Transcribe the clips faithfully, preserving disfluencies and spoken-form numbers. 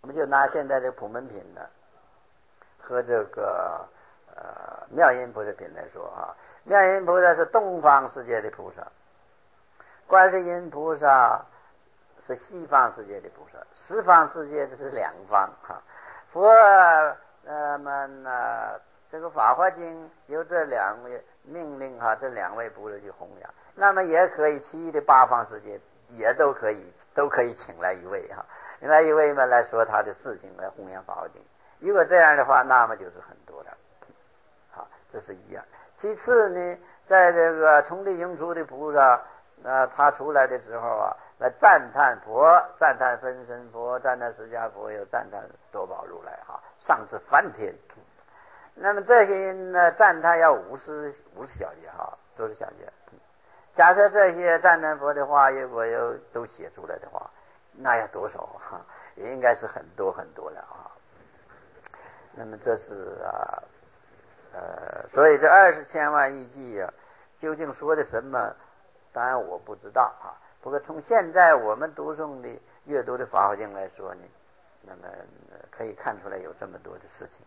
们就拿现在这个普门品呢和这个呃妙音菩萨品来说啊，妙音菩萨是东方世界的菩萨，观世音菩萨是西方世界的菩萨，十方世界这是两方哈。佛呃们呢，这个法华经由这两位命令哈，这两位菩萨去弘扬，那么也可以其余的八方世界也都可以都可以请来一位哈，请来一位嘛来说他的事情来弘扬法华经。如果这样的话，那么就是很多了，好，这是一样。其次呢，在这个从地涌出的菩萨，呃，他出来的时候啊，来赞叹佛，赞叹分身佛，赞叹释迦佛，又赞叹多宝如来哈，上至梵天。那么这些呢，赞叹要五十五十小节哈，都是小节。假设这些赞叹佛的话，如果又都写出来的话，那要多少哈？也应该是很多很多了啊。那么这是啊，呃，所以这二十千万亿偈啊，究竟说的什么？当然我不知道啊。不过从现在我们读诵的阅读的法华经来说呢，那么可以看出来有这么多的事情。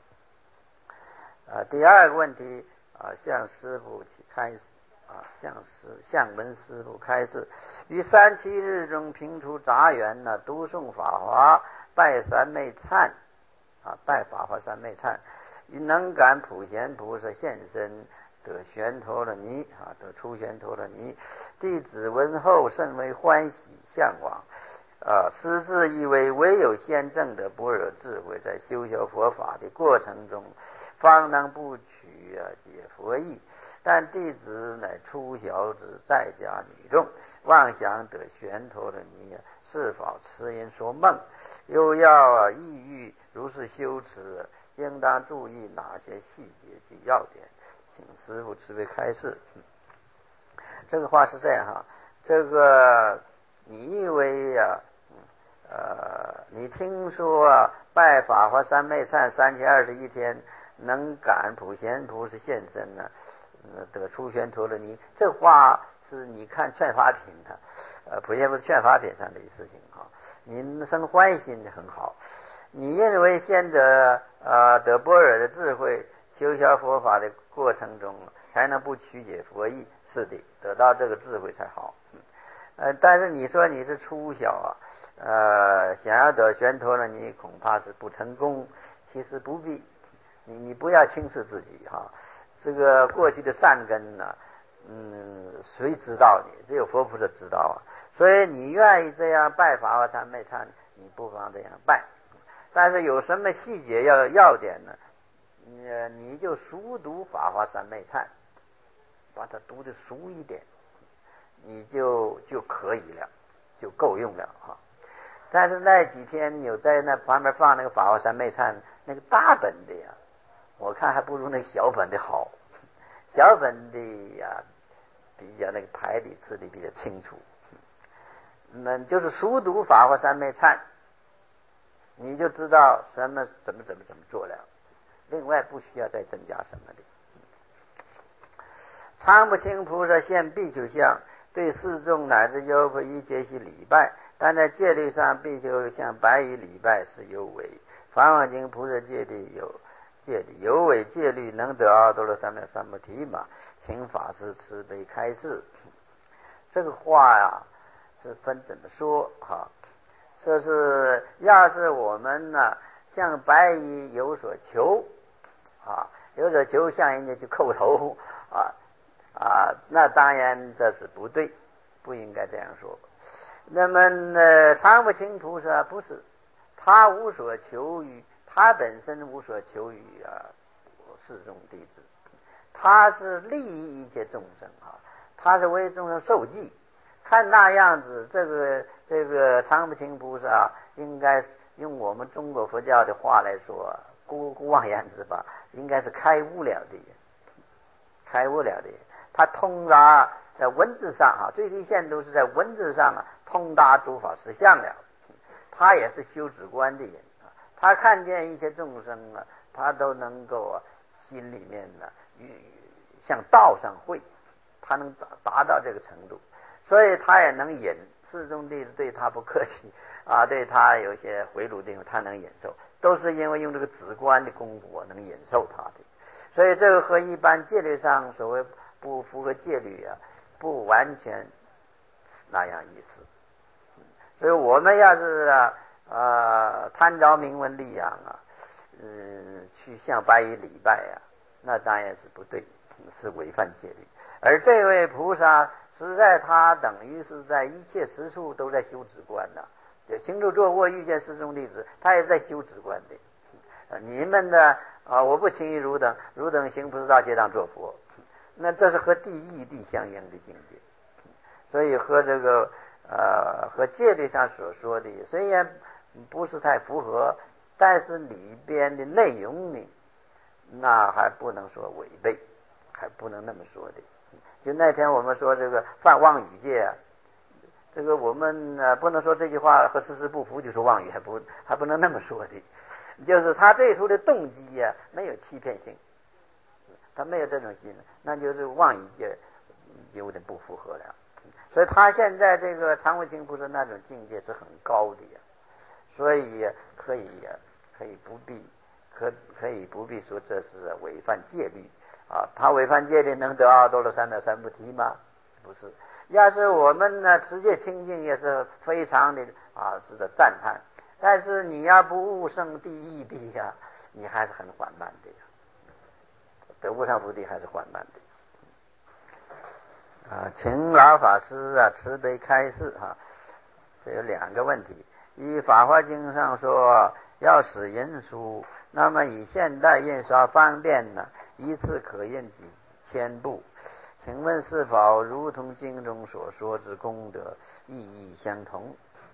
啊，第二个问题啊，向师父开始啊，向师向文师父开示，于三七日中评出杂缘呢，读诵法华，拜三昧忏啊，拜法华三昧忏，于能感普贤菩萨现身，得玄陀罗尼啊，得出玄陀罗尼。弟子闻后甚为欢喜向往啊，师自以为唯有先证的般若智慧，在修学佛法的过程中，方能不取啊解佛意。但弟子乃初小子，在家女众，妄想得玄陀罗尼，是否持因说梦？又要啊意欲如是修持，应当注意哪些细节及要点？请师父慈悲开示。这个话是这样哈，这个你以为呀、啊，呃，你听说啊，拜法华三昧忏三千二十一天，能感普贤菩萨现身呢、啊，得出玄陀罗尼。这话是你看劝法品的，呃，普贤菩萨劝法品上的事情哈。你生欢喜很好，你认为先得呃得般若的智慧，修学佛法的过程中才能不曲解佛意，是的，得到这个智慧才好。呃，但是你说你是初小啊，呃，想要得玄陀罗尼，恐怕是不成功。其实不必，你你不要轻视自己哈。这个过去的善根呢、啊，嗯，谁知道你？只有佛菩萨知道啊。所以你愿意这样拜法华三昧忏，你不妨这样拜。但是有什么细节要要点呢？呃，你就熟读法华三昧忏，把它读得熟一点，你就就可以了，就够用了哈。但是那几天有在那旁边放那个法华三昧忏那个大本的呀，我看还不如那个小本的好。小本的呀，比较那个牌理字的比较清楚。那就是熟读法华三昧忏，你就知道什么怎么怎么怎么做了。另外不需要再增加什么的。常不清菩萨现比丘相，对四众乃至优婆夷皆悉礼拜，但在戒律上比丘向白衣礼拜是有违。法华经菩萨戒律有戒律有违戒律，能得阿多罗三藐三菩提嘛？请法师慈悲开示。这个话呀，是分怎么说哈？说是要是我们呢向白衣有所求啊，有所求向人家去叩头啊啊，那当然这是不对，不应该这样说。那么呢，常不清菩萨不是，他无所求于，他本身无所求于啊四众弟子，他是利益一切众生啊，他是为众生受记。看那样子，这个这个常不清菩萨应该用我们中国佛教的话来说，孤孤妄言之吧，应该是开悟了的，开悟了的。他通达在文字上啊，最低限度是在文字上啊，通达诸法实相了。他也是修止观的人啊，他看见一切众生啊，他都能够啊，心里面呢、啊，向道上会，他能达达到这个程度。 所以他也能忍。世宗弟子对他不客气啊，对他有些回炉的地方他能忍受，都是因为用这个止观的功夫能忍受他的。所以这个和一般戒律上所谓不符合戒律啊，不完全那样意思。所以我们要是啊呃贪着名闻利养啊，嗯，去向白衣礼拜啊，那当然是不对，是违反戒律。而这位菩萨实在他等于是在一切时处都在修止观呢、啊。就行住坐卧遇见四众弟子，他也在修止观的。呃、你们的啊，我不轻易汝等，汝等行不知道，皆当作佛。那这是和地义地相应的境界。所以和这个呃和戒律上所说的虽然不是太符合，但是里边的内容呢，那还不能说违背，还不能那么说的。就那天我们说这个犯妄语戒啊，这个我们呃不能说这句话和事实不符就是妄语，还不还不能那么说的。就是他最初的动机呀、啊、没有欺骗性，他没有这种心，那就是妄语戒有点不符合了。所以他现在这个常无情不是那种境界是很高的呀，所以可以可以不必可可以不必说这是违反戒律啊。他违反戒律能得阿多罗三藐三菩提吗？不是。要是我们呢持戒清净也是非常的啊值得赞叹，但是你要不悟圣第一地呀，你还是很缓慢的呀，得无上菩提还是缓慢的。啊，请老法师啊慈悲开示哈、啊。这有两个问题。一，《法华经》上说要使印书，那么以现代印刷方便呢，一次可印几千部，请问是否如同经中所说之功德意义相同？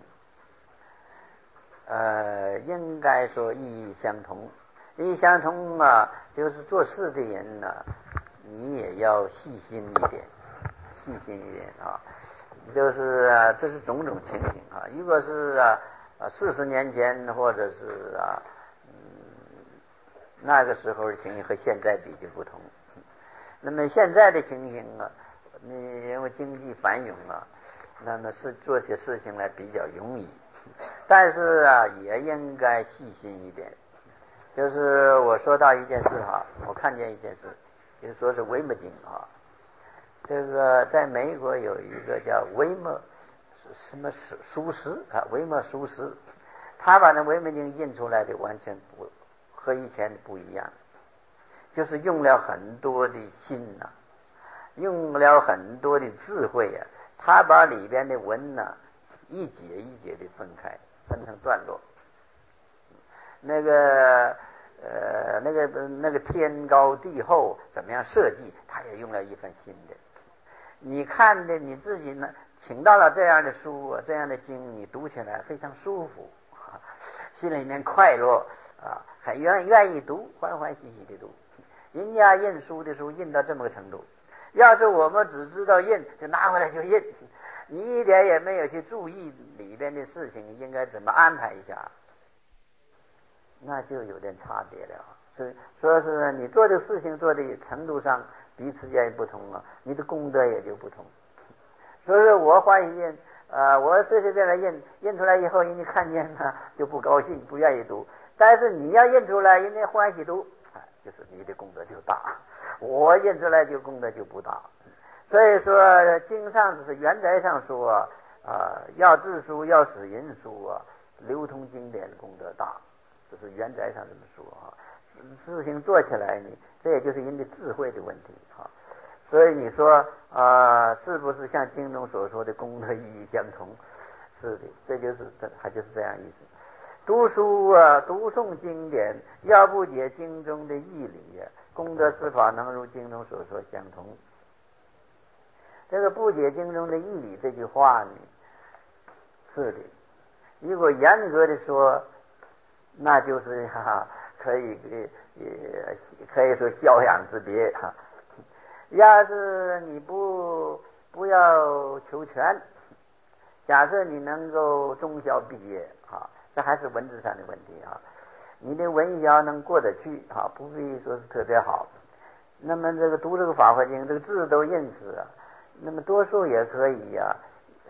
呃，应该说意义相同。意义相同啊，就是做事的人呢、啊，你也要细心一点。细心一点啊，就是啊，这是种种情形啊。如果是啊四十年前或者是啊嗯那个时候的情形和现在比就不同。那么现在的情形啊，你因为经济繁荣啊，那么是做起事情来比较容易，但是啊也应该细心一点。就是我说到一件事哈、啊，我看见一件事，就是说是维摩经啊。这个在美国有一个叫维摩什么书师啊，维摩书师，他把那维摩经印出来的完全不和以前不一样，就是用了很多的心呐、啊，用了很多的智慧啊，他把里边的文呐、啊、一节一节的分开，分成段落。那个呃那个那个天高地厚怎么样设计，他也用了一份心的。你看的你自己呢，请到了这样的书啊，这样的经，你读起来非常舒服，啊、心里面快乐啊，很愿愿意读，欢欢喜喜的读。人家印书的时候印到这么个程度，要是我们只知道印，就拿回来就印，你一点也没有去注意里边的事情应该怎么安排一下，那就有点差别了。所以说是你做的事情做的程度上彼此间不同啊，你的功德也就不同。所以说我欢喜印，呃，我随随便便印，印出来以后人家看见了就不高兴，不愿意读。但是你要印出来，人家欢喜读，就是你的功德就大。我印出来就功德就不大。所以说经上只是原则上说啊、呃，要治书要使印书啊，流通经典功德大，就是原则上这么说啊。事情做起来呢，这也就是人的智慧的问题啊。所以你说啊、呃，是不是像经中所说的功德意义相同？是的，这就是这还就是这样意思。读书啊，读诵经典，要不解经中的义理啊，功德是否能如经中所说相同？这个不解经中的义理这句话呢，是的，如果严格的说，那就是哈、啊、可以呃可以说孝养之别哈、啊。要是你不不要求全，假设你能够中小毕业啊，这还是文字上的问题啊。你的文小能过得去啊，不必说是特别好。那么这个读这个法华经，这个字都认识啊，那么多数也可以啊，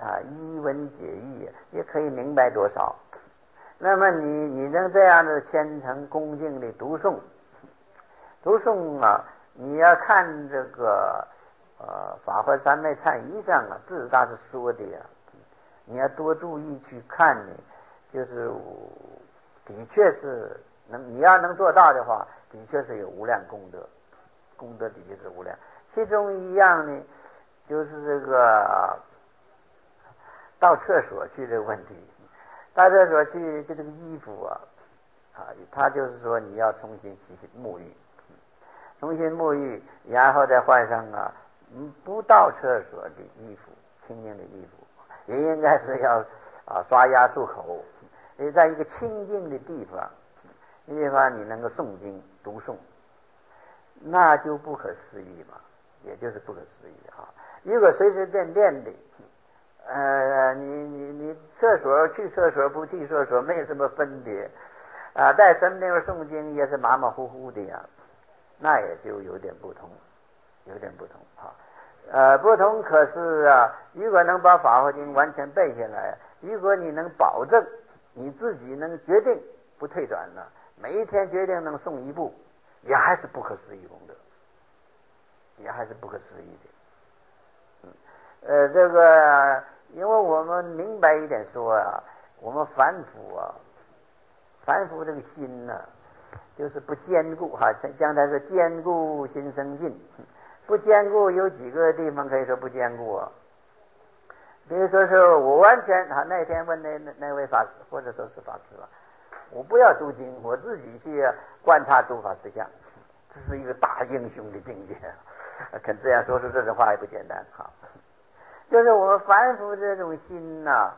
啊，一文解义，也可以明白多少。那么你你能这样的虔诚恭敬的读诵，读诵啊，你要看这个呃法华三昧忏仪上啊，自大是说的呀，你要多注意去看呢，就是的确是能，你要能做到的话，的确是有无量功德，功德的确是无量。其中一样呢，就是这个到厕所去这个问题。到厕所去，就这个衣服啊，啊，他就是说你要重新洗洗沐浴，重新沐浴，然后再换上啊，嗯，不到厕所的衣服，清净的衣服，也应该是要啊刷牙漱口，也在一个清净的地方，地方你能够诵经读诵，那就不可思议嘛，也就是不可思议啊！如果随随便便的。呃，你你你厕所去厕所不去厕所没有什么分别啊，在什么地方诵经也是马马虎虎的呀，那也就有点不同，有点不同啊。呃，不同可是啊，如果能把法华经完全背下来，如果你能保证你自己能决定不退转了，每一天决定能诵一部，也还是不可思议功德，也还是不可思议的。呃，这个，因为我们明白一点说啊，我们凡夫啊，凡夫这个心呢、啊，就是不坚固哈。刚才说坚固心生尽，不坚固有几个地方可以说不坚固啊。比如说是我完全啊，那天问那那那位法师，或者说是法师吧，我不要读经，我自己去观察诸法实相，这是一个大英雄的境界。肯这样说出这种话也不简单哈。就是我们凡夫这种心呐、啊，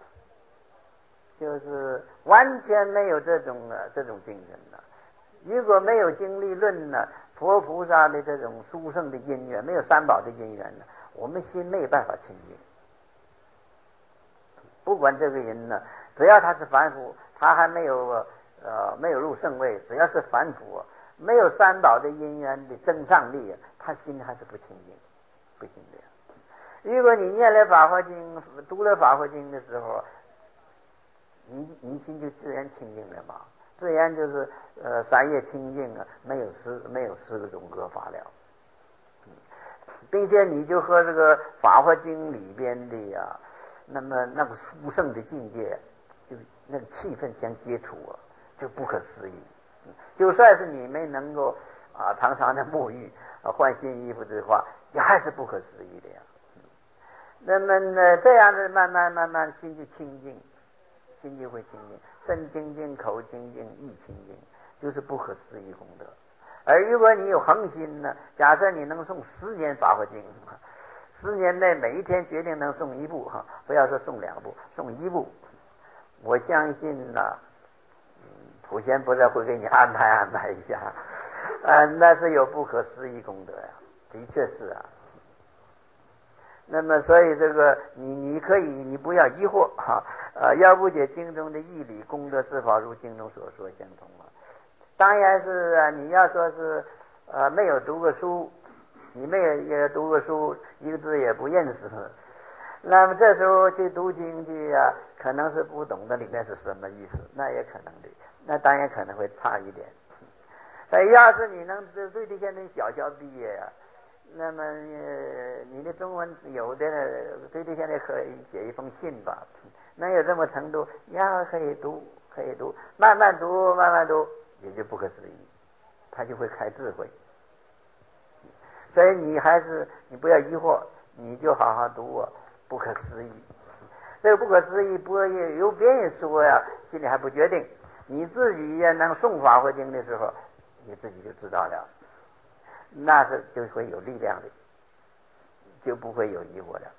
就是完全没有这种啊这种精神呐、啊。如果没有经历论呢，佛菩萨的这种殊胜的因缘，没有三宝的因缘呢，我们心没有办法清净。不管这个人呢，只要他是凡夫，他还没有呃没有入圣位，只要是凡夫，没有三宝的因缘的增上力，他心还是不清净，不行的。如果你念了法华经，读了法华经的时候，你你心就自然清净了嘛，自然就是呃三业清净啊，没有十没有十个种割法了，并且你就和这个法华经里边的呀、啊，那么那个殊胜的境界，就那个气氛相接触啊，就不可思议。就算是你没能够啊常常的沐浴啊换新衣服的话，也还是不可思议的呀。那么呢，这样子慢慢慢慢心就清净，心就会清净，身清净，口清净，意清净，就是不可思议功德。而如果你有恒心呢，假设你能诵十年法华经，十年内每一天决定能诵一部哈，不要说诵两部，诵一部，我相信呢、啊，普贤菩萨会给你安排安排一下，啊，那是有不可思议功德呀，的确是啊。那么，所以这个你你可以，你不要疑惑哈，呃，要不解经中的义理功德是否如经中所说相同啊？当然是啊，你要说是呃没有读过书，你没有也读过书，一个字也不认识，那么这时候去读经去啊，可能是不懂得里面是什么意思，那也可能的，那当然可能会差一点。呃，要是你能最低限度小学毕业呀、啊。那么、呃、你的中文有的最低限度可以写一封信吧，能有这么程度，呀可以读可以读，慢慢读慢慢读也就不可思议，他就会开智慧。所以你还是你不要疑惑，你就好好读啊，不可思议。这个不可思议不由别人说呀，心里还不决定，你自己也能诵法华经的时候，你自己就知道了。那是就会有力量的，就不会有疑惑了。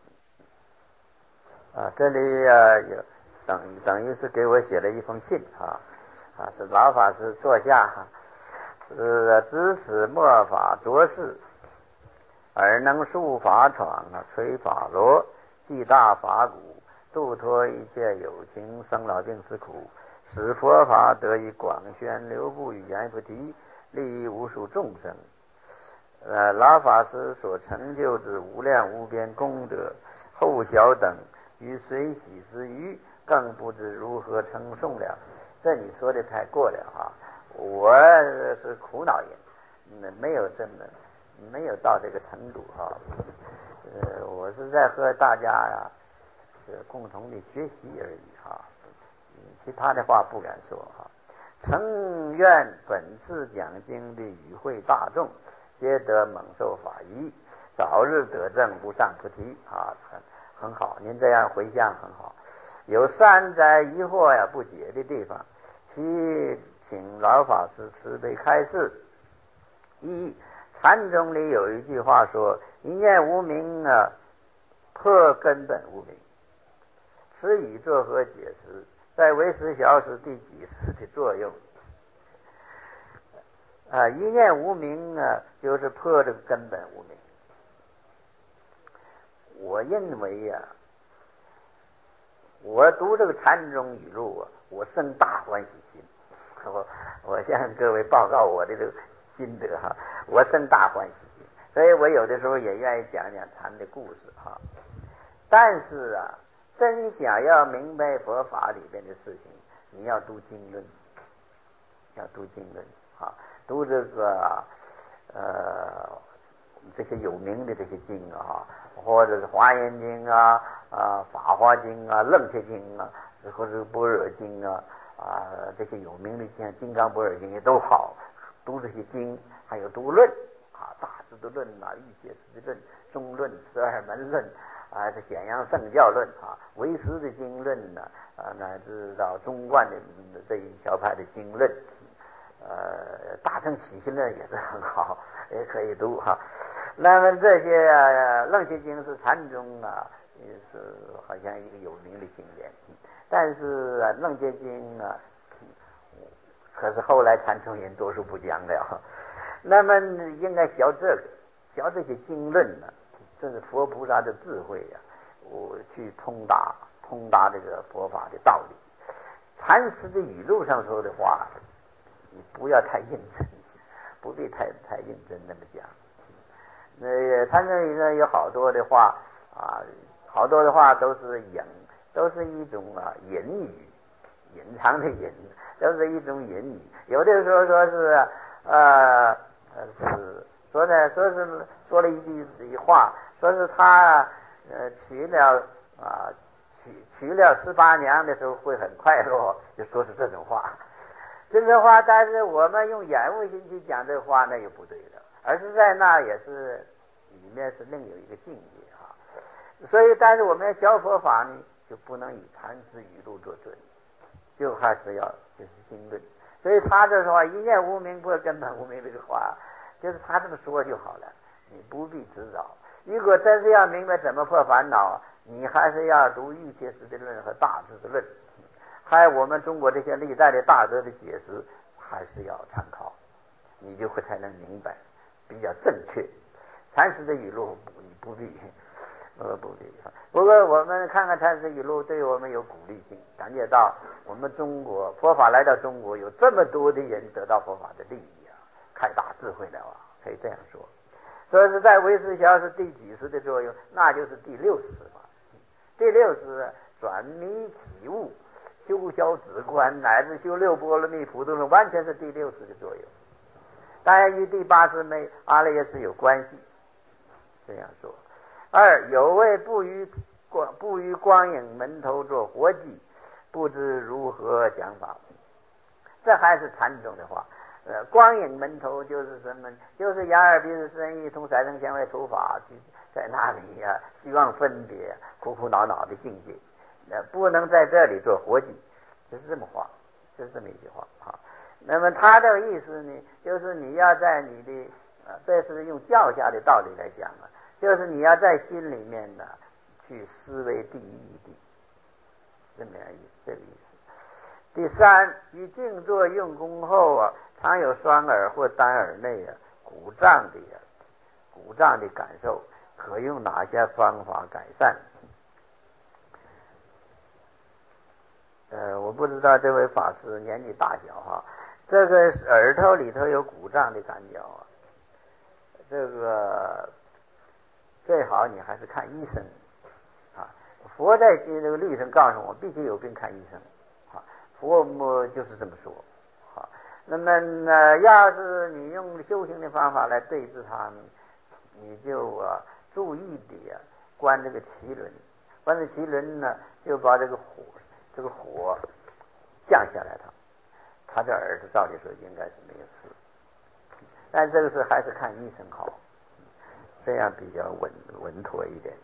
啊，这里啊有等等于是给我写了一封信啊，啊是老法师坐下哈，是知此末法着事，而能树法闯啊，吹法螺，系大法鼓，度脱一切有情生老病死苦，使佛法得以广宣流布，语言不提，利益无数众生。呃，老法师所成就之无量无边功德， 后小等与水洗之余，更不知如何称颂了。这你说的太过了哈！我是苦恼人，没有这么没有到这个程度哈。呃，我是在和大家呀、啊，是共同的学习而已哈。其他的话不敢说哈。诚愿本次讲经的与会大众，皆得蒙受法益，早日得证无上菩提啊！很很好，您这样回向很好。有三灾疑惑呀不解的地方，其请老法师慈悲开示。一，禅宗里有一句话说：“一念无明啊，破根本无明。”此语作何解释？在唯识小是第几识的作用？啊，一念无明啊，就是破这个根本无明。我认为呀、啊，我读这个禅宗语录啊，我生大欢喜心。我我向各位报告我的这个心得哈，我生大欢喜心，所以我有的时候也愿意讲讲禅的故事哈。但是啊，真想要明白佛法里边的事情，你要读经论，要读经论啊，读这个呃这些有名的这些经啊，或者是华严经啊、啊法华经啊、楞伽经啊，或者是般若经啊啊这些有名的经，金刚般若经也都好，读这些经，还有读论啊，大智度论啊、欲界识的论、中论、十二门论。啊，这显扬圣教论啊，唯识的经论呢，啊，乃至到中观的这一小派的经论，呃，大乘起信论也是很好，也可以读哈。那么这些啊，楞伽经是禅宗啊，也是好像一个有名的经典，但是啊，楞伽经啊，可是后来禅宗人多数不讲了。那么应该学这个，学这些经论呢。这是佛菩萨的智慧呀、啊！我去通达通达这个佛法的道理。禅师的语录上说的话，你不要太认真，不必太太认真那么讲。那禅师里呢有好多的话啊，好多的话都是隐，都是一种啊隐语，隐藏的隐，都是一种隐语。有的时候说是呃是说呢，说是说了一句话。说是他呃娶了啊娶娶了十八娘的时候会很快乐，就说是这种话，这种话。但是我们用眼悟心去讲这话，那又不对了，而是在那也是里面是另有一个境界啊。所以，但是我们学佛法呢，就不能以禅师语录做准，就还是要就是经论。所以他这话一念无明不根本无明这个话，就是他这么说就好了，你不必执着。如果真是要明白怎么破烦恼，你还是要读欲界识的论和大智的论，还有我们中国这些历代的大德的解释，还是要参考，你就会才能明白，比较正确。禅师的语录你不必，呃不必。不过我们看看禅师语录，对我们有鼓励性，感觉到我们中国佛法来到中国，有这么多的人得到佛法的利益啊，开大智慧了啊，可以这样说。所以是在唯识小是第几识的作用，那就是第六识嘛。第六识转迷起悟，修消止观，乃至修六波罗蜜普度论，完全是第六识的作用。当然与第八识没阿赖耶识有关系。这样说。二，有位不于光不于光影门头做活计，不知如何讲法。这还是禅宗的话。呃，光影门头就是什么？就是眼耳鼻舌身意通三生相位除法，去在那里呀、啊，希望分别，苦苦恼恼的境界。呃，不能在这里做活计，就是这么话，就是这么一句话啊。那么他的意思呢，就是你要在你的呃，这是用教下的道理来讲啊，就是你要在心里面呢去思维第一义谛，这么样意思，这个意思。第三，于静坐用功后啊，常有双耳或单耳内啊鼓胀的呀、啊、鼓胀的感受，可用哪些方法改善？呃，我不知道这位法师年纪大小哈，这个耳朵里头有鼓胀的感觉啊，这个最好你还是看医生佛在这个律上告诉我，必须有病看医生，啊，佛母就是这么说，啊，那么呢，要是你用修行的方法来对治它，你就啊注意的啊观这个脐轮，观这脐轮呢，就把这个火这个火降下来它，他这耳朵照理说应该是没有事，但这个是还是看医生好，这样比较稳稳妥一点。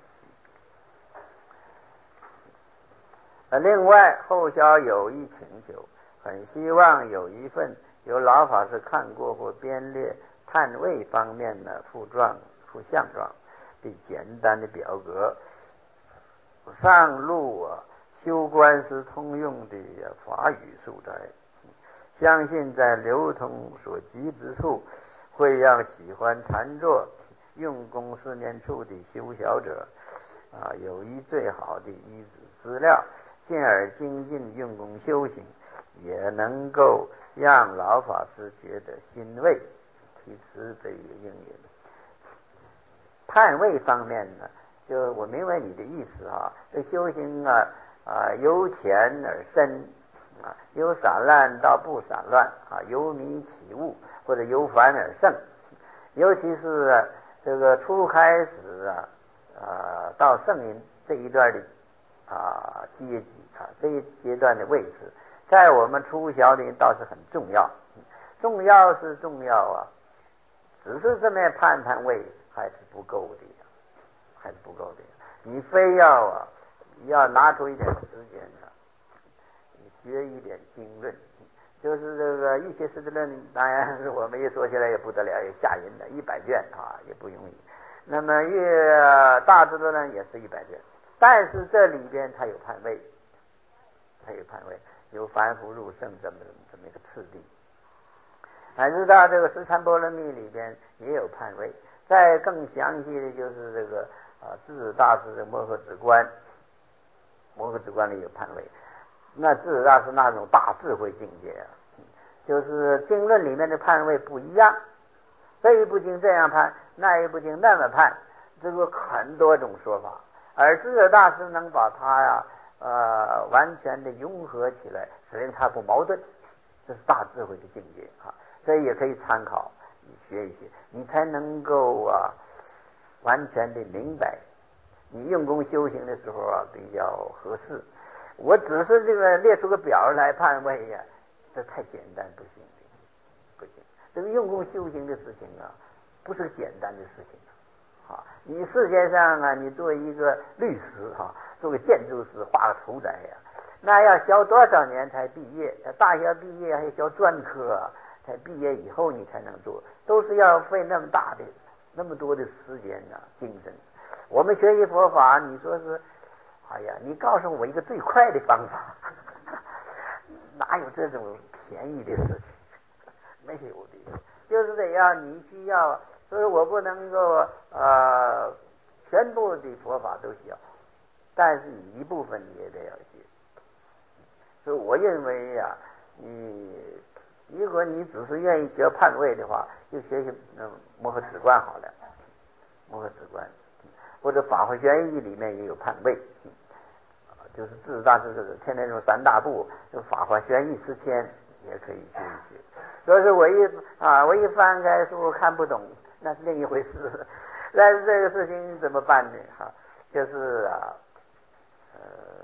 呃，另外后销有一请求，很希望有一份由老法师看过或编列探位方面的附状、附相状，并简单的表格，上录啊修观师通用的法语素材，相信在流通所及之处，会让喜欢禅坐、用功四念处的修小者啊有一最好的依止资料，进而精进用功修行，也能够让老法师觉得欣慰，其慈悲应允。探位方面呢，就我明白你的意思啊，这修行啊啊由浅而深啊，由散乱到不散乱啊，由迷起悟或者由凡而圣，尤其是、啊、这个初开始啊啊到圣人这一段的啊阶级啊这一阶段的位置，在我们初学的人倒是很重要，重要是重要啊，只是这么判判位还是不够的，还是不够的。你非要啊要拿出一点时间啊，学一点经论，就是这个《玉学师地论》，当然是我们一说起来也不得了，也吓人的，一百卷啊也不容易。那么《越大智度论》也是一百卷，但是这里边它有判位，它有判位，有凡夫入圣这么这么一个次第。还知道这个《十禅波罗蜜》里边也有判位，再更详细的就是这个啊智者大师的摩诃止观，摩诃止观里有判位。那智者大师那种大智慧境界啊，就是经论里面的判位不一样，这一部经这样判，那一部经那么判，这个很多种说法，而智者大师能把它呀呃完全的融合起来，使令它不矛盾，这是大智慧的境界啊，所以也可以参考，你学一学，你才能够啊完全的明白，你用功修行的时候啊比较合适。我只是这个列出个表来判位呀、啊，这太简单不行的，不行。这个用功修行的事情啊，不是个简单的事情啊。你世界上啊，你做一个律师哈、啊，做个建筑师，画个图宅呀、啊，那要学多少年才毕业？大学毕业还要学专科啊，才毕业以后你才能做，都是要费那么大的、那么多的时间啊、精神。我们学习佛法，你说是？哎呀，你告诉我一个最快的方法，哪有这种便宜的事情？没有的，就是得要你需要，所以我不能够呃全部的佛法都需要，但是你一部分你也得要学。所以我认为呀、啊，你如果你只是愿意学判位的话，就学学嗯摩诃止观好了，摩诃止观。或者《法华玄义》里面也有判位，就是智大师这个天天用三大部，就《法华玄义》诗签也可以学一学。所以说我一啊，我一翻开书看不懂，那是另一回事。但是这个事情怎么办呢？哈，就是啊，呃，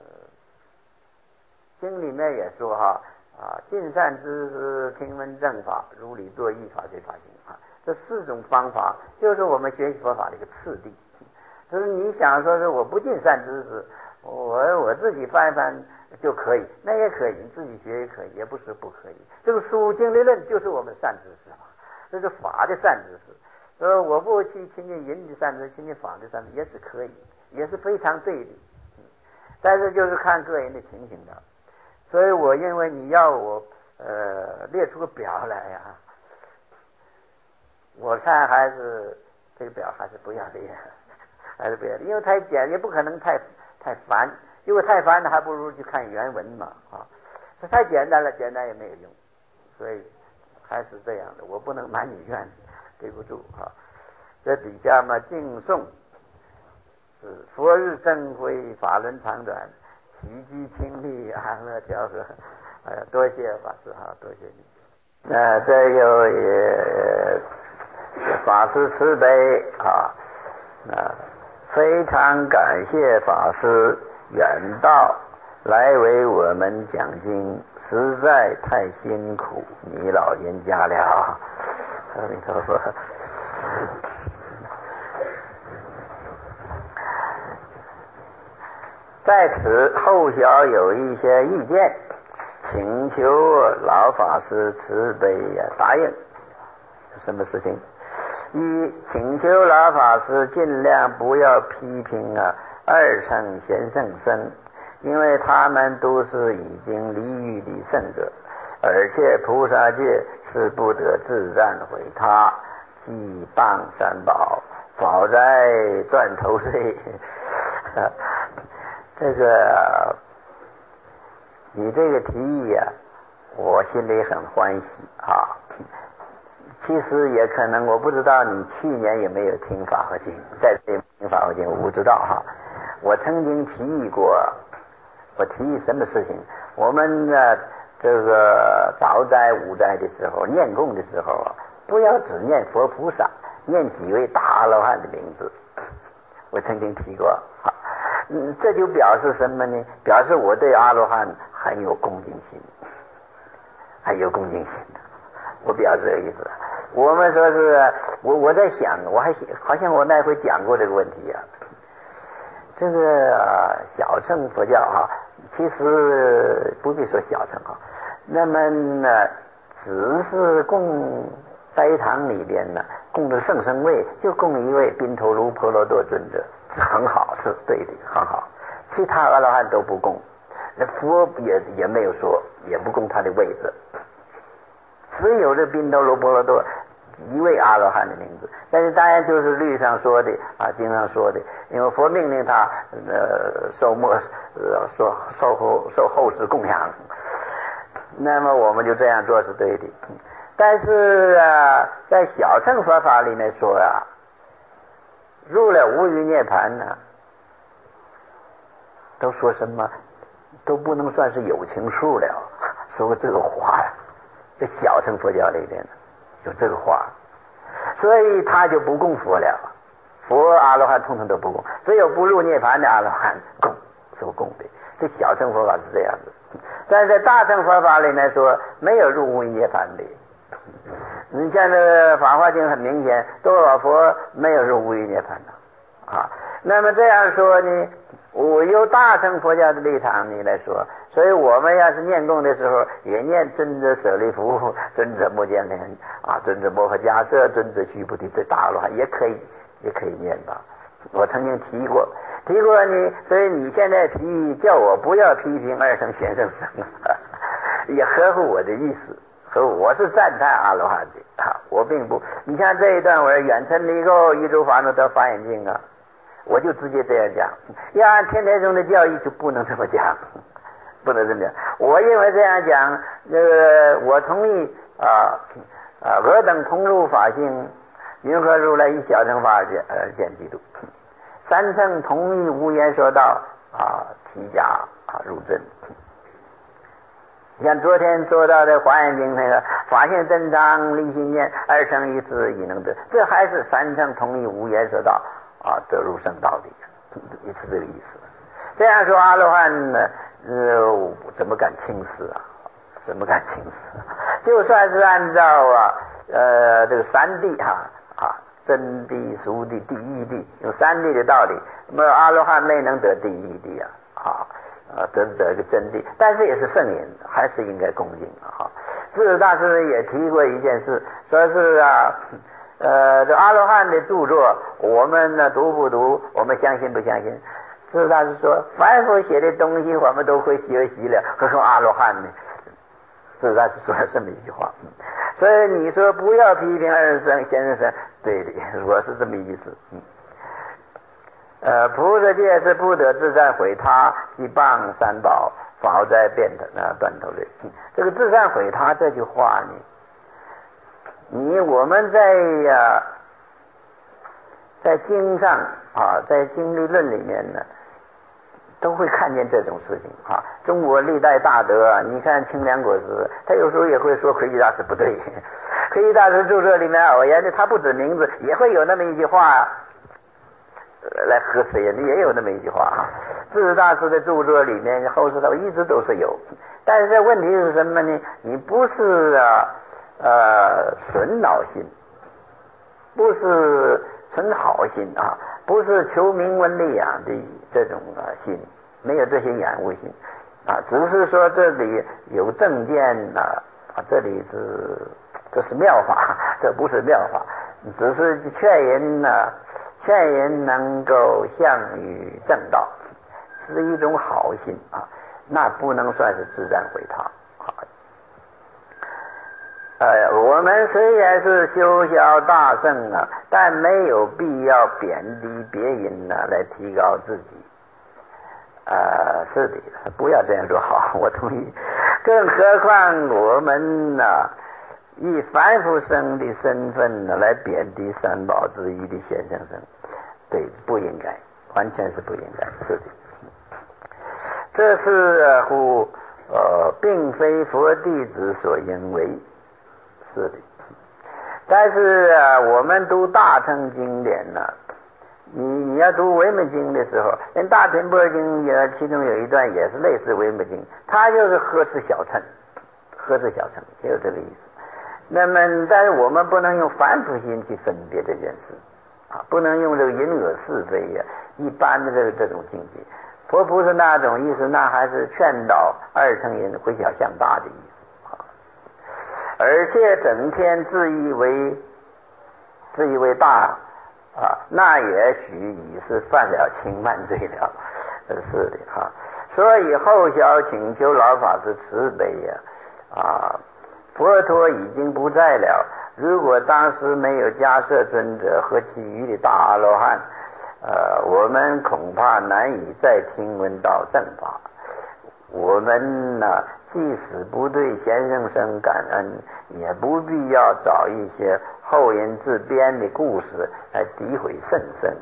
经里面也说哈啊，尽善知识，听闻正法，如理作意，法随法行啊，这四种方法就是我们学习佛法的一个次第。就是你想说是我不尽善知识，我我自己翻一翻就可以，那也可以，你自己学也可以，也不是不可以。这个书经理论就是我们善知识嘛，这是法的善知识。呃，我不去亲近人的善知识，亲近法的善知识也是可以，也是非常对的。但是就是看个人的情形的。所以我认为你要我呃列出个表来呀、啊，我看还是这个表还是不要列。还是不要，因为太简也不可能太太烦，如果太烦的还不如去看原文嘛啊，这太简单了，简单也没有用，所以还是这样的，我不能满你愿，对不住啊。这底下嘛，敬颂是佛日正慧，法轮常转，奇迹清丽，安乐调和。哎呀，多谢法师哈，多谢你。那、呃、这有也法师慈悲啊，啊，非常感谢法师远道来为我们讲经，实在太辛苦你老人家了。阿弥陀佛。在此后小有一些意见，请求老法师慈悲答应。什么事情？一，请求老法师尽量不要批评啊二乘贤圣僧，因为他们都是已经离欲的圣者，而且菩萨戒是不得自赞毁他，即谤三宝，保灾断头罪。这个你这个提议啊，我心里很欢喜啊。其实也可能，我不知道你去年有没有听法华经，在这里听法华经我不知道哈。我曾经提议过，我提议什么事情？我们呢这个早斋午斋的时候，念供的时候啊，不要只念佛菩萨，念几位大阿罗汉的名字。我曾经提过啊。嗯，这就表示什么呢？表示我对阿罗汉很有恭敬心，很有恭敬心的。我表示这个意思。我们说是我我在想，我还好像我那回讲过这个问题啊。这个、啊、小乘佛教啊，其实不必说小乘啊，那么呢，只是供斋堂里边呢，供的圣僧位，就供一位宾头卢婆罗多尊者。很好，是对的，很好。其他阿罗汉都不供，那佛也也没有说，也不供他的位置，只有这宾头卢婆罗多一位阿罗汉的名字。但是当然就是律上说的啊，经上说的，因为佛命令他呃受末呃受受后受后世供养，那么我们就这样做是对的。但是啊，在小乘佛法里面说啊，入了无余涅盘呢，都说什么都不能算是有情数了，说过这个话呀，这小乘佛教里边有这个话，所以他就不供佛了，佛阿罗汉通通都不供，只有不入涅盘的阿罗汉供，所供的。这小乘佛法是这样子，但是在大乘佛法里面说没有入无余涅盘的。你像这个法华经很明显，多少佛没有入无余涅槃的啊。那么这样说呢，我由大乘佛教的立场呢来说，所以我们要是念供的时候，也念尊者舍利弗、尊者目犍连啊、尊者摩诃迦叶、尊者须菩提，这大阿罗汉也可以，也可以念吧。我曾经提过，提过呢，所以你现在提议叫我不要批评二乘贤圣僧，也合乎我的意思。和我是赞叹阿罗汉的啊，我并不，你像这一段文远程离垢一诸法能得法眼净啊，我就直接这样讲。要按天台宗的教义就不能这么讲，不能这么讲。我认为这样讲，那个我同意啊啊，尔等同入法性，云何如来以小乘法而见而见嫉妒？三乘同意无言说道啊，提家啊入真。像昨天说到的《华严经》那个法性真常立心念，二乘一次已能得，这还是三乘同意无言说道啊，得入圣道的，也是这个意思。这样说阿罗汉呢，呃，怎么敢轻视啊？怎么敢轻视？就算是按照啊，呃，这个三谛哈啊，真谛、俗谛、第一谛，用三谛的道理，那么阿罗汉没能得第一谛啊啊。啊，得得一个真谛，但是也是圣人，还是应该恭敬啊。智大师也提过一件事，说是啊，呃，这阿罗汉的著作，我们呢读不读，我们相信不相信？智大师说，凡夫写的东西我们都会学习了，何况阿罗汉呢？智大师说了这么一句话，所以你说不要批评二乘先生，对的，我是这么意思，嗯。呃，菩萨戒是不得自赞毁他，即谤三宝，法灾变的那断头类。这个自赞毁他这句话呢，你我们在呀、呃，在经上啊，在经历论里面呢，都会看见这种事情啊。中国历代大德啊，你看清凉果师，他有时候也会说魁吉大师不对。魁吉大师著作里面偶然的，他不指名字，也会有那么一句话来核实也也有那么一句话啊。智大师的著作里面，后世道一直都是有，但是问题是什么呢？你不是啊呃纯脑心，不是纯好心啊，不是求名闻利养的这种啊心，没有这些眼悟心啊，只是说这里有正见呐啊，这里是这是妙法，这不是妙法，只是劝人呢、啊，劝人能够向于正道，是一种好心啊，那不能算是自赞毁他啊。呃，我们虽然是修小大圣啊，但没有必要贬低别人呢、啊，来提高自己。呃，是的，不要这样做好，我同意。更何况我们呢、啊，以凡夫生的身份呢，来贬低三宝之一的显生生，对，不应该，完全是不应该，是的。这是乎呃，并非佛弟子所应为。是的，但是啊，我们读大乘经典呢、啊，你你要读维摩经的时候，连大品般经也其中有一段也是类似维摩经，它就是呵斥小乘，呵斥小乘也有这个意思。那么，但是我们不能用凡夫心去分别这件事啊，不能用这个隐恶是非呀、啊，一般的这个这种境界。佛不是那种意思，那还是劝导二乘人回小向大的意思。而且整天自以为自以为大啊，那也许已是犯了轻慢罪了。是的啊，所以后小请求老法师慈悲呀 啊, 啊，佛陀已经不在了。如果当时没有迦摄尊者和其余的大阿罗汉，呃，我们恐怕难以再听闻到正法。我们呢、啊，即使不对贤圣生感恩，也不必要找一些后人自编的故事来诋毁圣僧。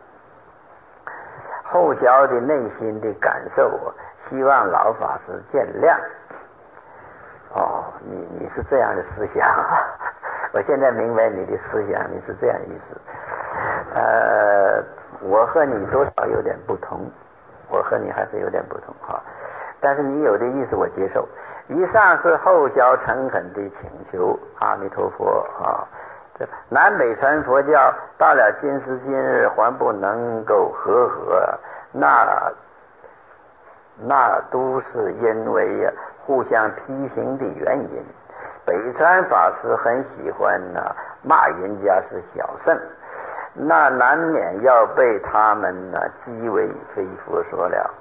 后小的内心的感受，希望老法师见谅。哦，你你是这样的思想啊？我现在明白你的思想，你是这样意思。呃，我和你多少有点不同，我和你还是有点不同哈。但是你有的意思我接受。以上是后小诚恳的请求，阿弥陀佛啊！这南北传佛教到了今时今日还不能够和合，那那都是因为互相批评的原因。北传法师很喜欢呢、啊、骂人家是小圣，那难免要被他们呢、啊、讥为非佛说了。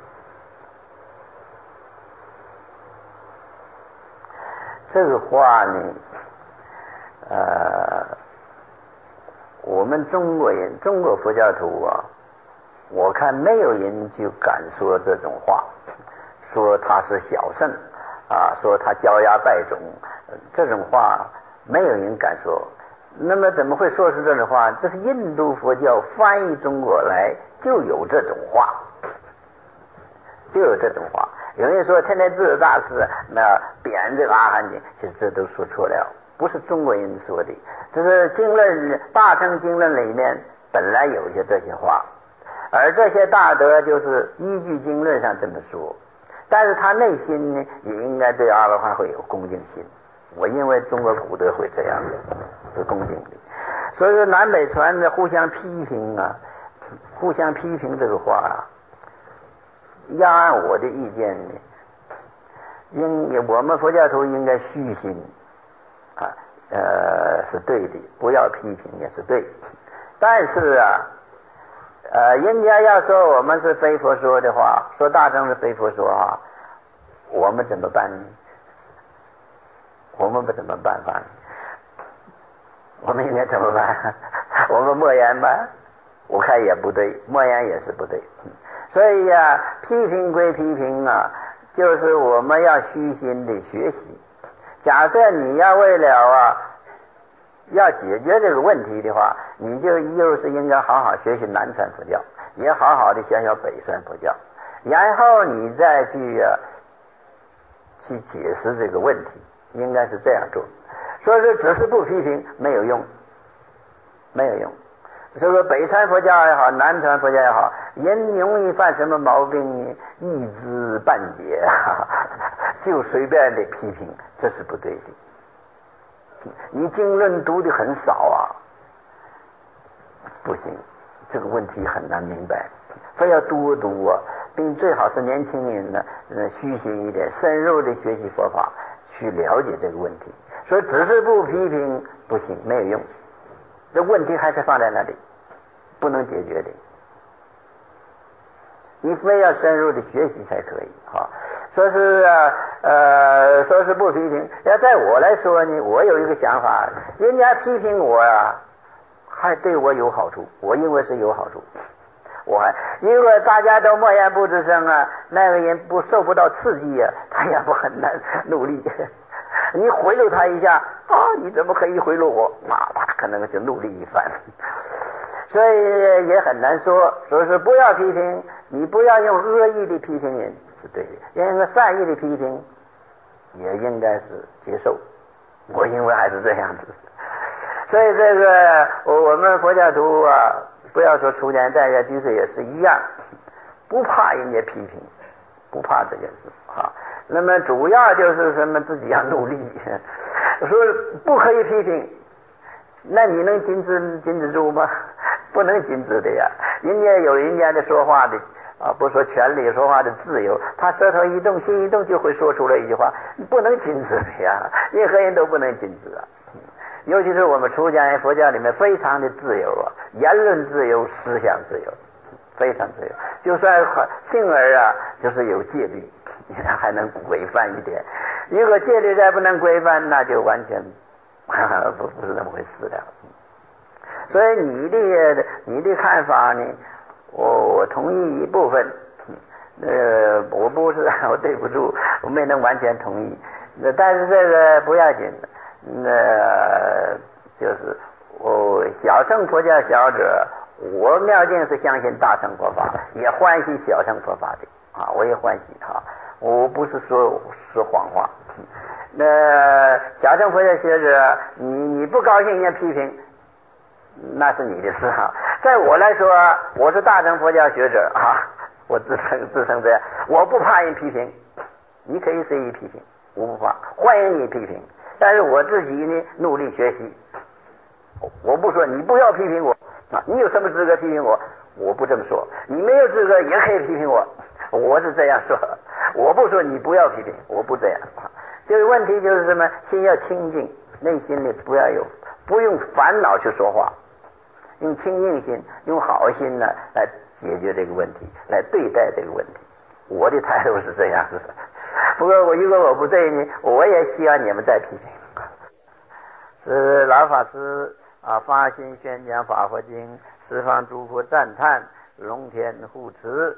这个话呢，呃，我们中国人，中国佛教徒啊，我看没有人就敢说这种话，说他是小圣啊，说他骄压败种，这种话没有人敢说。那么怎么会说出这种话？这是印度佛教翻译中国来就有这种话，就有这种话。有人说天天智大师那贬这个阿含经，其实这都说错了，不是中国人说的，这是经论大乘经论里面本来有一些这些话，而这些大德就是依据经论上这么说，但是他内心呢也应该对阿罗汉会有恭敬心。我认为中国古德会这样的，是恭敬的。所以说南北传的互相批评啊，互相批评这个话啊，要按我的意见呢，应我们佛教徒应该虚心啊，呃是对的，不要批评也是对。但是啊，呃，人家要说我们是非佛说的话，说大乘是非佛说啊，我们怎么办呢？我们不怎么办法呢？我们应该怎么办？我们默言吗？我看也不对，默言也是不对。所以呀、啊，批评归批评啊，就是我们要虚心的学习。假设你要为了啊要解决这个问题的话，你就又是应该好好学习南传佛教，也好好的学学北传佛教，然后你再去、啊、去解释这个问题，应该是这样做。说是只是不批评没有用，没有用。所以说北传佛教也好，南传佛教也好，人容易犯什么毛病，一知半解啊，就随便的批评，这是不对的。你经论读的很少啊，不行，这个问题很难明白，非要多读啊，并最好是年轻人呢，呃，虚心一点，深入的学习佛法，去了解这个问题。所以只是不批评不行，没有用，这问题还是放在那里，不能解决的。你非要深入的学习才可以啊。说是呃，说是不批评，要在我来说呢，我有一个想法，人家批评我啊，还对我有好处，我认为是有好处。我还如果大家都默然不吱声啊，那个人不受不到刺激啊，他也不很难努力。你回路他一下啊，你怎么可以回路我？啊，他可能就努力一番。所以也很难说，说是不要批评，你不要用恶意的批评人是对的，用个善意的批评也应该是接受。我认为还是这样子。所以这个我们佛教徒啊，不要说出家在家居士也是一样，不怕人家批评，不怕这件事啊。那么主要就是什么，自己要努力。说不可以批评，那你能禁止禁止住吗？不能禁止的呀。人家有人家的说话的啊，不说权利，说话的自由，他舌头一动心一动就会说出来一句话，不能禁止的呀，任何人都不能禁止啊。尤其是我们出家人佛教里面非常的自由啊，言论自由，思想自由，非常自由。就算幸而啊，就是有戒律，还能规范一点。如果戒律再不能规范，那就完全不不是那么回事了。所以你的你的看法呢，我我同意一部分，呃，我不是我对不住，我没能完全同意。那但是这个不要紧的，那就是我小乘佛教小者，我妙境是相信大乘佛法，也欢喜小乘佛法的啊，我也欢喜哈，我不是说说谎话。那小乘佛教学者，你你不高兴人家批评，那是你的事啊。在我来说，我是大乘佛教学者啊，我自称自称这样，我不怕人批评，你可以随意批评，我不怕，欢迎你批评。但是我自己呢，努力学习。我不说你不要批评我啊，你有什么资格批评我？我不这么说，你没有资格也可以批评我，我是这样说。我不说你不要批评，我不这样。就是问题就是什么，心要清净，内心里不要有，不用烦恼去说话，用清净心，用好心呢来解决这个问题，来对待这个问题。我的态度是这样子。不过我如果我不对呢，我也希望你们再批评。是老法师啊，发心宣讲法华经，十方诸佛赞叹，龙天护持。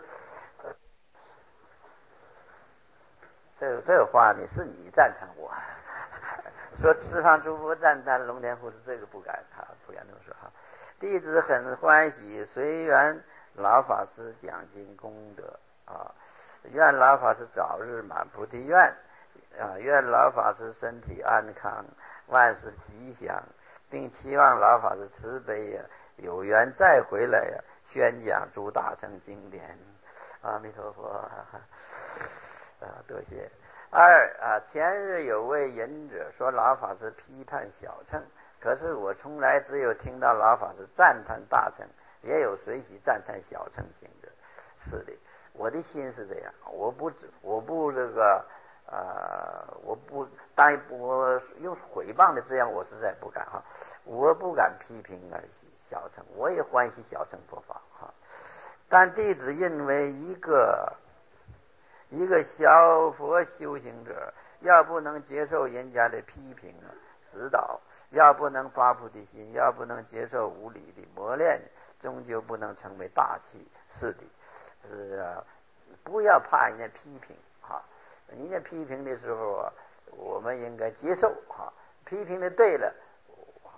这这个话你是你赞叹我，说十方诸佛赞叹，龙天护持，这个不敢哈，不敢这么说哈。弟子很欢喜，随缘老法师讲经功德啊，愿老法师早日满菩提愿啊，愿老法师身体安康，万事吉祥，并期望老法师慈悲呀、啊，有缘再回来呀、啊，宣讲诸大乘经典。阿弥陀佛。啊，多谢。二啊，前日有位隐者说老法师批判小乘，可是我从来只有听到老法师赞叹大乘，也有随喜赞叹小乘行者。是的，我的心是这样，我不我不这个呃，我不当我用毁谤的字样，我实在不敢哈，我不敢批评啊小乘，我也欢喜小乘佛法哈，但弟子认为一个。一个小佛修行者，要不能接受人家的批评啊、指导，要不能发菩提心，要不能接受无理的磨练，终究不能成为大器。是的，是啊，不要怕人家批评哈，人家批评的时候啊，我们应该接受哈，批评的对了，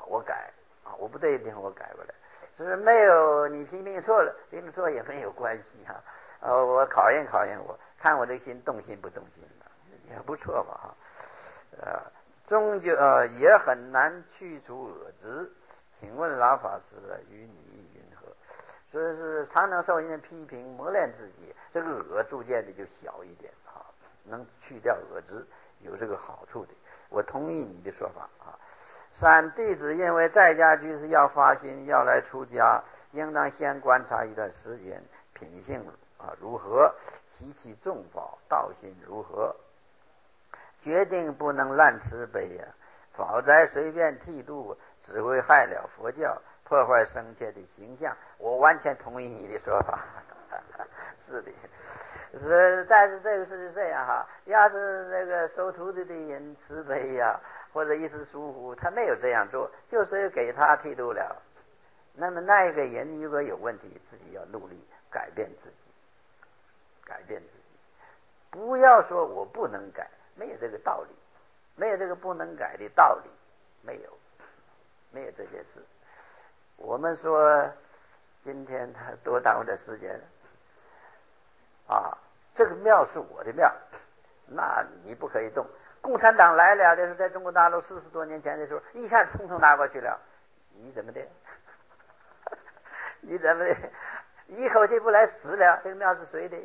我改啊，我不对的地方我改过来，就是没有你批评错了，批评错也没有关系哈、啊，呃，我考验考验我，看我这个心动心不动心的，也不错吧哈，呃，终究呃也很难去除恶执，请问老法师与你云何？所以是常常受人家批评磨练自己，这个恶逐渐的就小一点啊，能去掉恶执，有这个好处的。我同意你的说法啊。三弟子因为在家居士要发心要来出家，应当先观察一段时间，品性啊如何，习其众宝，道心如何，决定不能滥慈悲呀、啊，否则随便剃度，只会害了佛教，破坏僧切的形象。我完全同意你的说法，是的。是，但是这个事是这样哈，要是那个收徒弟的人慈悲呀、啊，或者一时疏忽，他没有这样做，就是给他剃度了。那么那一个人如果有问题，自己要努力改变自己，改变自己，不要说我不能改，没有这个道理，没有这个不能改的道理，没有，没有这件事。我们说今天他多耽误点时间啊，这个庙是我的庙，那你不可以动。共产党来了的时候，在中国大陆四十多年前的时候，一下统统拿过去了，你怎么的？你怎么的？一口气不来死了，这个庙是谁的？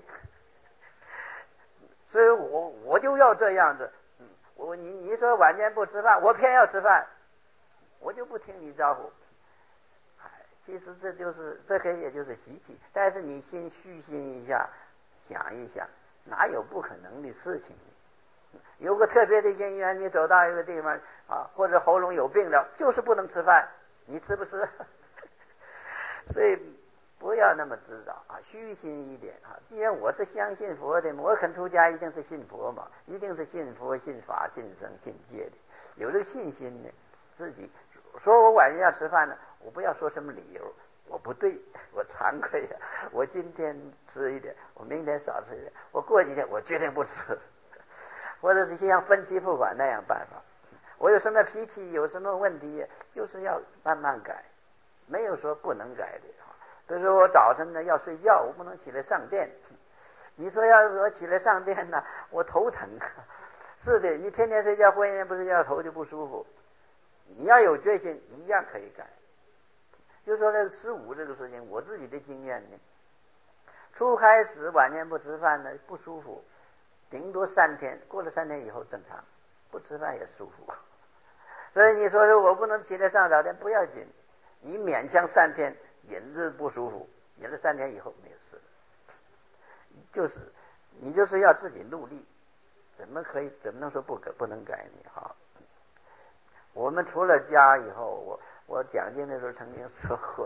所以我我就要这样子。嗯，我你你说晚间不吃饭，我偏要吃饭，我就不听你招呼。哎，其实这就是这个也就是习气，但是你先虚心一下，想一想，哪有不可能的事情？有个特别的因缘，你走到一个地方啊，或者喉咙有病了，就是不能吃饭，你吃不吃？所以不要那么执着啊，虚心一点啊。既然我是相信佛的，我肯出家一定是信佛嘛，一定是信佛、信法、信僧、信戒的。有这个信心呢，自己说我晚上要吃饭呢，我不要说什么理由，我不对，我惭愧呀、啊，我今天吃一点，我明天少吃一点，我过几天我决定不吃。或者是像分期付款那样办法，我有什么脾气，有什么问题，就是要慢慢改，没有说不能改的。比如说我早晨呢要睡觉，我不能起来上殿。你说要我起来上殿呢，我头疼。是的，你天天睡觉，忽然间不睡觉，头就不舒服。你要有决心，一样可以改。就说那个吃午这个事情，我自己的经验呢，初开始晚间不吃饭呢不舒服。顶多三天，过了三天以后正常，不吃饭也舒服。所以你说说我不能起来上早殿，不要紧，你勉强三天，忍着不舒服，忍了三天以后没有事了。就是你就是要自己努力，怎么可以怎么能说不可不能改呢？哈，我们出了家以后，我我讲经的时候曾经说过，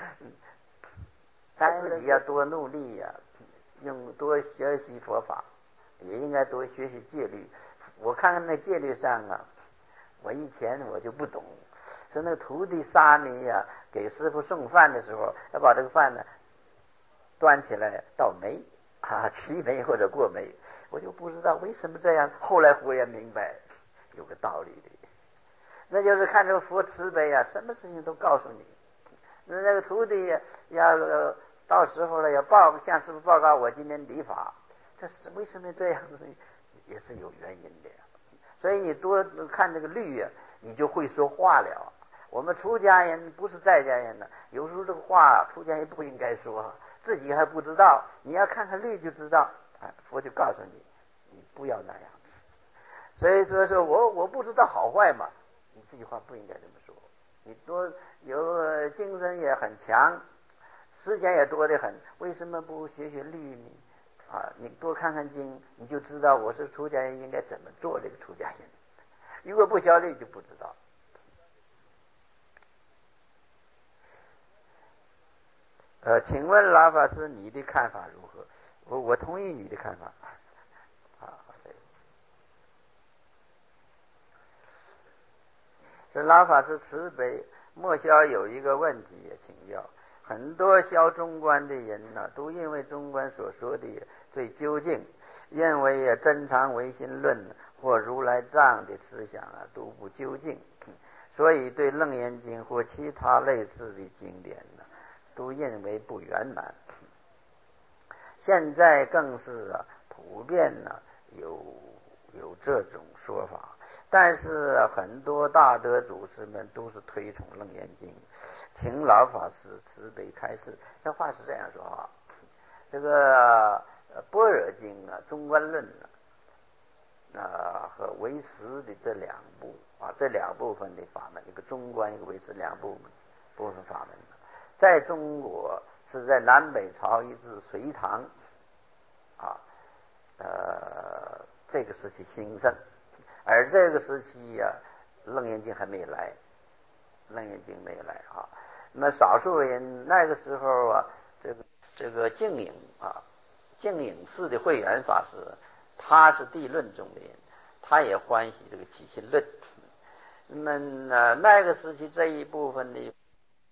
他自己要多努力呀、啊，用多学习佛法。也应该多学习戒律。我看看那戒律上啊，我以前我就不懂，说那个徒弟沙弥呀、啊，给师父送饭的时候，要把这个饭呢端起来倒霉啊，齐眉或者过眉，我就不知道为什么这样。后来忽然明白，有个道理的，那就是看这个佛慈悲啊，什么事情都告诉你。那那个徒弟要、呃、到时候了要报向师父报告，我今天礼法。这是为什么这样子，也是有原因的。所以你多看这个律啊，你就会说话了。我们出家人不是在家人呢，有时候这个话出家人不应该说，自己还不知道，你要看看律就知道。哎，佛就告诉你，你不要那样子。所以说说我我不知道好坏嘛，你这句话不应该这么说。你多有精神也很强，时间也多得很，为什么不学学律呢？啊，你多看看经，你就知道我是出家人应该怎么做这个出家人。如果不晓得，就不知道。呃，请问老法师，你的看法如何？我我同意你的看法。啊，对。这老法师慈悲，莫消有一个问题也请教。很多消中观的人呢、啊，都因为中观所说的最究竟，认为啊真常唯心论或如来藏的思想啊都不究竟， 所以对《楞严经》或其他类似的经典呢，都认为不圆满。现在更是啊普遍呢有有这种说法，但是很多大德祖师们都是推崇《楞严经》，请老法师慈悲开示。这话是这样说啊，这个《般若经》啊，《中观论》呢。啊，和唯识的这两部啊，这两部分的法门，一个中观，一个唯识，两部部分法门，在中国是在南北朝一直隋唐啊，呃，这个时期兴盛，而这个时期呀、啊，楞严经还没来，楞严经没来啊。那么少数人那个时候啊，这个这个净影啊，净影寺的慧远法师。他是地论中的人，他也欢喜这个起信论。那么呢，那个时期这一部分的